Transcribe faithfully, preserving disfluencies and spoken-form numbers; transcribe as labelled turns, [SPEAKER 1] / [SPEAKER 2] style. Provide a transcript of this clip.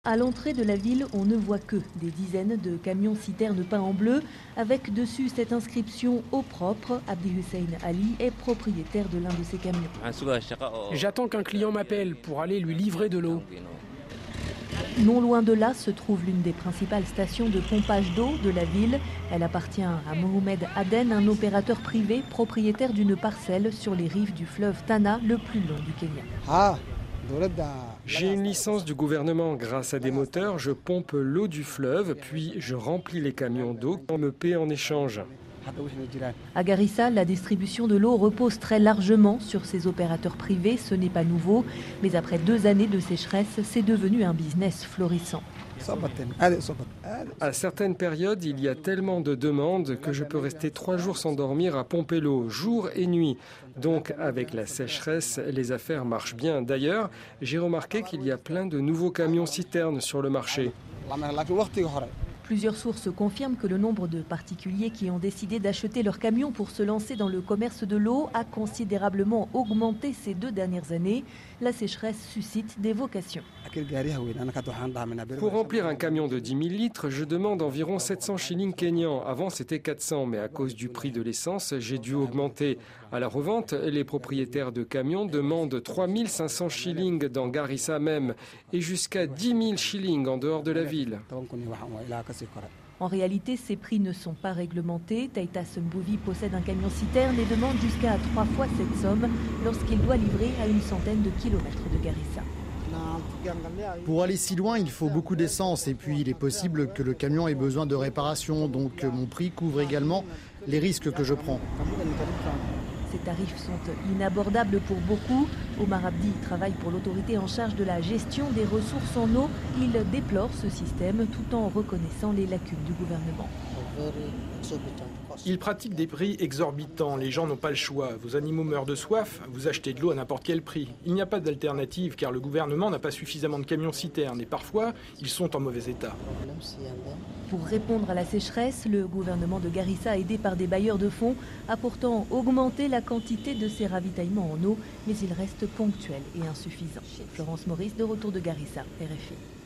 [SPEAKER 1] À l'entrée de la ville, on ne voit que des dizaines de camions-citernes peints en bleu, avec dessus cette inscription « Eau propre ». Abdi Hussein Ali est propriétaire de l'un de ces camions.
[SPEAKER 2] J'attends qu'un client m'appelle pour aller lui livrer de l'eau.
[SPEAKER 1] Non loin de là se trouve l'une des principales stations de pompage d'eau de la ville. Elle appartient à Mohamed Aden, un opérateur privé propriétaire d'une parcelle sur les rives du fleuve Tana, le plus long du Kenya.
[SPEAKER 2] Ah, j'ai une licence du gouvernement. Grâce à des moteurs, je pompe l'eau du fleuve, puis je remplis les camions d'eau qu'on me paie en échange.
[SPEAKER 1] À Garissa, la distribution de l'eau repose très largement sur ces opérateurs privés. Ce n'est pas nouveau, mais après deux années de sécheresse, c'est devenu un business florissant.
[SPEAKER 2] À certaines périodes, il y a tellement de demandes que je peux rester trois jours sans dormir à pomper l'eau, jour et nuit. Donc, avec la sécheresse, les affaires marchent bien. D'ailleurs, j'ai remarqué qu'il y a plein de nouveaux camions-citernes sur le marché.
[SPEAKER 1] Plusieurs sources confirment que le nombre de particuliers qui ont décidé d'acheter leurs camions pour se lancer dans le commerce de l'eau a considérablement augmenté ces deux dernières années. La sécheresse suscite des vocations.
[SPEAKER 2] Pour remplir un camion de dix mille litres, je demande environ sept cents shillings kenyans. Avant, c'était quatre cents, mais à cause du prix de l'essence, j'ai dû augmenter. À la revente, les propriétaires de camions demandent trois mille cinq cents shillings dans Garissa même et jusqu'à dix mille shillings en dehors de la ville.
[SPEAKER 1] En réalité, ces prix ne sont pas réglementés. Taïta Sembouvi possède un camion-citerne et demande jusqu'à trois fois cette somme lorsqu'il doit livrer à une centaine de kilomètres de Garissa.
[SPEAKER 3] Pour aller si loin, il faut beaucoup d'essence et puis il est possible que le camion ait besoin de réparation. Donc mon prix couvre également les risques que je prends.
[SPEAKER 1] Ces tarifs sont inabordables pour beaucoup. Omar Abdi travaille pour l'autorité en charge de la gestion des ressources en eau. Il déplore ce système tout en reconnaissant les lacunes du gouvernement.
[SPEAKER 4] Ils pratiquent des prix exorbitants, les gens n'ont pas le choix. Vos animaux meurent de soif, vous achetez de l'eau à n'importe quel prix. Il n'y a pas d'alternative car le gouvernement n'a pas suffisamment de camions-citernes et parfois, ils sont en mauvais état.
[SPEAKER 1] Pour répondre à la sécheresse, le gouvernement de Garissa, aidé par des bailleurs de fonds, a pourtant augmenté la quantité de ses ravitaillements en eau, mais il reste ponctuel et insuffisant. Florence Maurice, de retour de Garissa, R F I.